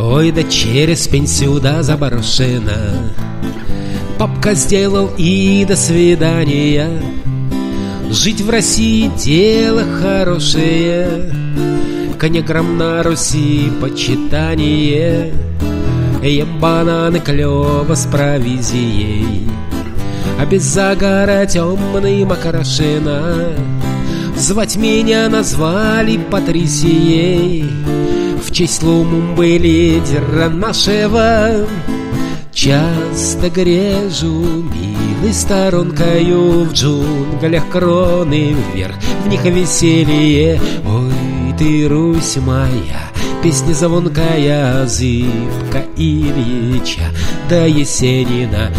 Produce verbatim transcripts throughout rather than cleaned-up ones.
Ой, да через пенсию да заброшена. Папка сделал и до свидания. Жить в России дело хорошее, коньяком на Руси почитание. Ем бананы клёво с провизией, а без загара темным окрашена. Звать меня назвали Патрисией в честь Лумумбы, лидера нашего. Часто грежу милой сторонкою в джунглях кроны вверх, в них веселье. Ой, ты, Русь моя, песня звонкая, зыбка Ильича да Есенина.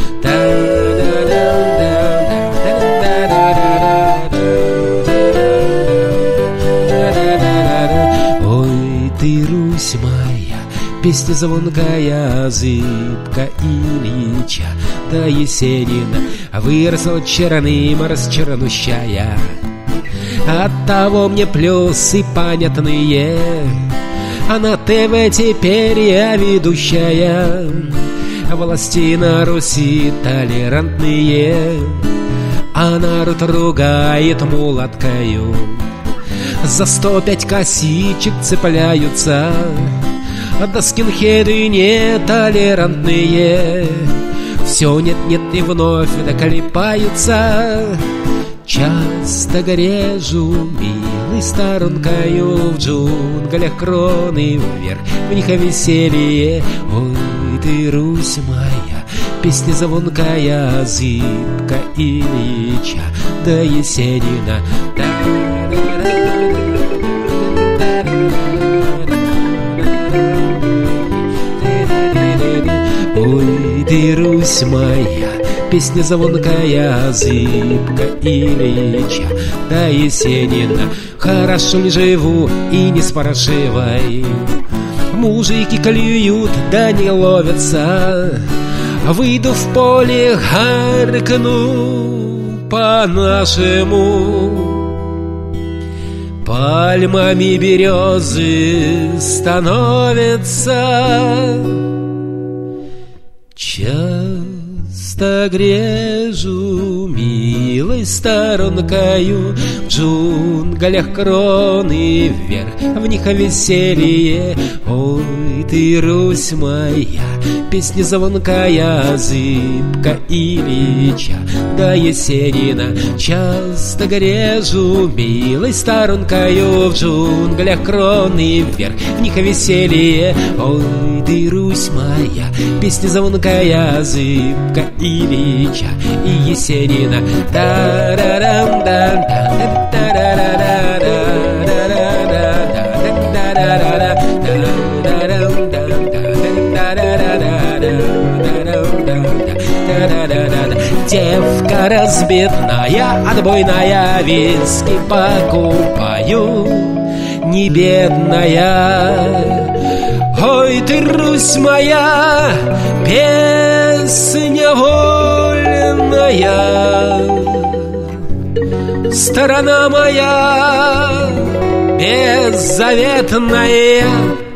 Ой, ты, Русь моя, песня звонкая, зыбка Ильича да Есенина. Выросла черным, расчернущая, оттого мне плюсы понятные. А на ТВ теперь я ведущая. Власти на Руси толерантные, а народ ругает мулаткою. За сто пять косичек цепляются, да скинхеды нетолерантные. Все нет-нет и вновь доклепаются. Часто грежу милой сторонкою в джунглях кроны вверх, в них веселье. Ой, ты, Русь моя, песня звонкая, зыбка Ильича да Есенина. Ой, ты, Русь моя, песня звонкая, зыбка Ильича да Есенина. Хорошо ли живу и не с паршивой, мужики клюют да не ловятся. Выйду в поле, гаркну по-нашему. Пальмами березы становятся. Часто грежу милой сторонкою в джунглях кроны вверх, в них веселье. Ой, ты, Русь моя, песня звонкая, зыбка Ильича да Есенина. Часто грежу милой сторонкою в джунглях кроны вверх, в них веселье. Ой, ты, Русь моя, песня звонкая, зыбка Ильича и Есенина. Девка разбитная, отбойная, виски покупаю, не бедная. Ой, ты, Русь моя, песня вольная, сторона моя беззаветная.